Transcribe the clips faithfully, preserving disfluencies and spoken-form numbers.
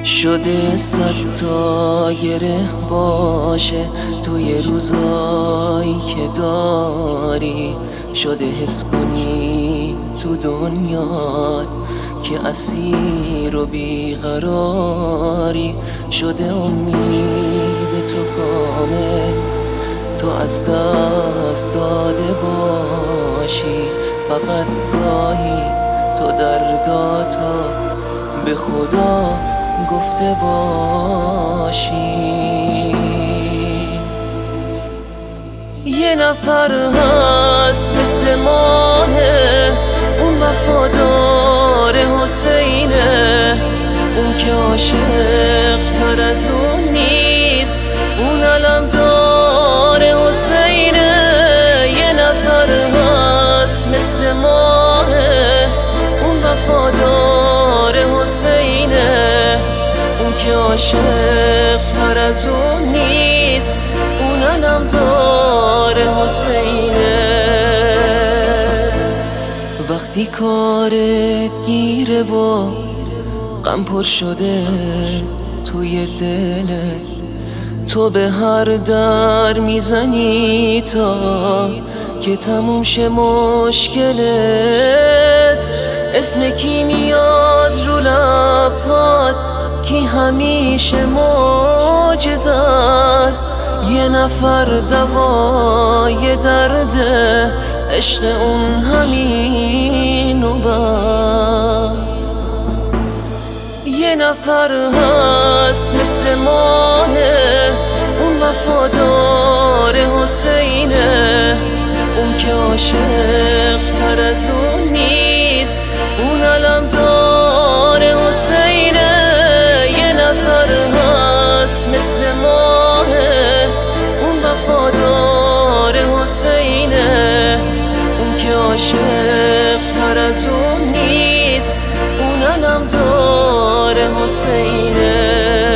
شده صد تا گره باشه توی روزایی که داری، شده حس کنی تو دنیات که اسیر و بیقراری، شده امید تو کامل تو از دست داده باشی، فقط گاهی تو درداتو به خدا گفته باشی. یه نفر هست مثل ماهه، اون وفادار حسینه، اون که عاشق تر از اون نیست، اون علمدار حسینه. یه نفر هست مثل ماهه، اون وفادار حسینه، اون که عاشق تر از اون نیست، اون علمدار حسینه. وقتی کارت گیره و غم پر شده توی دلت، تو به هر در میزنی تا که تموم شه مشکلت. اسم کی میاد رو لبات کی همیشه معجزه است، یه نفر دوای درده، عشق اون همین و بس. یه نفر هست مثل ماهه، اون وفادار حسینه، اون که عاشق تر از اون نیست، اون علمدار حسینه. یه نفر هست مثل ماهه، اون وفادار حسینه، اون که عاشق تر از اون نیست، اون علمدار حسینه.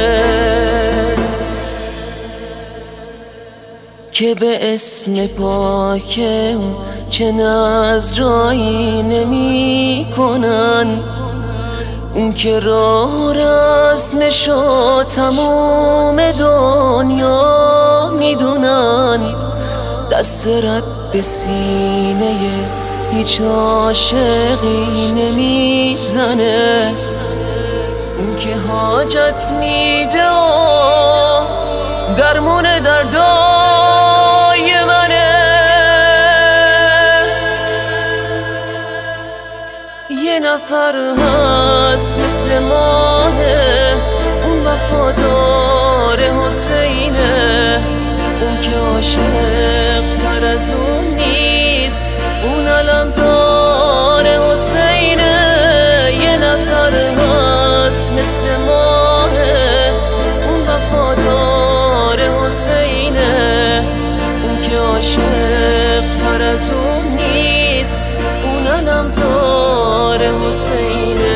که به اسم پاک اون چه نذرایی نمی کنن، اون که راه رسمشو تموم دنیا میدونن، دست رد به سینه هیچ عاشقی نمیزنه، اون که حاجت میده و درمون دردای منه. یه نفر هست مثل ماهه، اون وفادار حسینه، اون که عاشق تر از اون نیست، اون علمدار حسینه. یه نفر هست مثل ماهه، اون وفادار حسینه، اون که عاشق تر از اون نیست، اون علمدار حسینه.